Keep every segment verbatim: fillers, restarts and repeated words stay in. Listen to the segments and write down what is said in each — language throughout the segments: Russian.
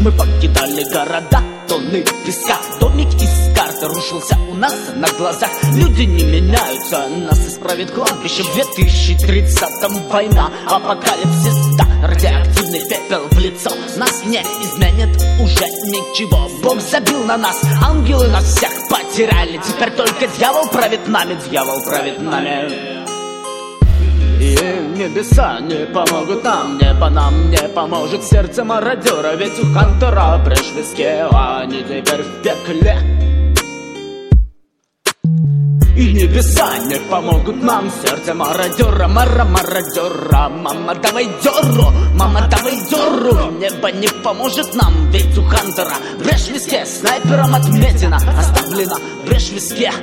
Мы покидали города, тонны песка. Домик из карты рушился у нас на глазах. Люди не меняются, нас исправит кладбище. В две тысячи тридцатом война, апокалипсис, да, радиоактивный пепел в лицо. Нас не изменит уже ничего. Бог забил на нас, ангелы нас всех потеряли. Теперь только дьявол правит нами, дьявол правит нами. И небеса не помогут нам, небо нам не поможет. Сердце мародера, ведь у Хантера брешь в виске, а они теперь в пекле. И небеса не помогут нам, сердце мародера, мара мародера. Мама, давай дёру, мама, давай дёру. Небо не поможет нам, ведь у Хантера брешь в виске, снайпером отметина оставлена брешь в виске.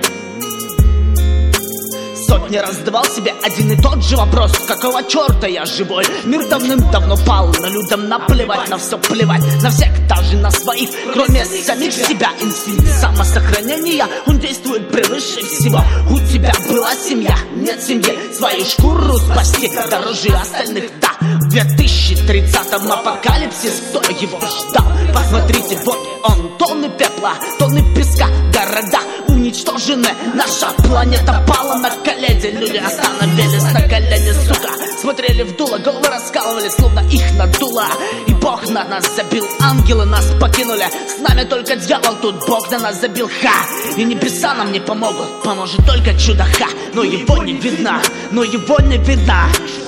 Сотни раз задавал себе один и тот же вопрос: какого черта я живой? Мир давным-давно пал, но людям наплевать, на все плевать, на всех, даже на своих, кроме самих себя. Инстинкт самосохранения, он действует превыше всего. У тебя была семья, нет семьи, свою шкуру спасти дороже остальных, да. В две тысячи тридцатом апокалипсис, кто его ждал? Посмотрите, вот он, тонны пепла, тонны песка, города уничтожены. Наша планета пала на колени. Люди остановились на колени, сука. Смотрели в дуло, головы раскалывали, словно их надуло. И Бог на нас забил, ангелы нас покинули. С нами только дьявол, тут Бог на нас забил, ха. И небеса нам не помогут, поможет только чудо, ха. Но его не видно, но его не видно.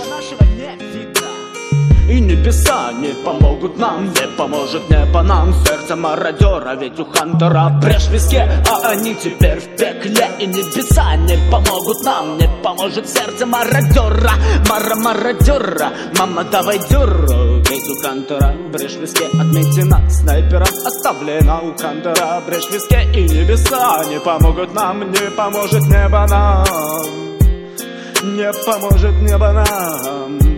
И небеса не помогут нам, не поможет небо нам. Сердце мародера, ведь у Хантера брешь в виске, а они теперь в пекле. И небеса не помогут нам, не поможет сердце мародера, мара мародера. Мама, давай дёру, ведь у Хантера брешь в виске, отметина снайпером оставлена. У Хантера брешь в виске, и небеса не помогут нам, не поможет небо нам, не поможет небо нам.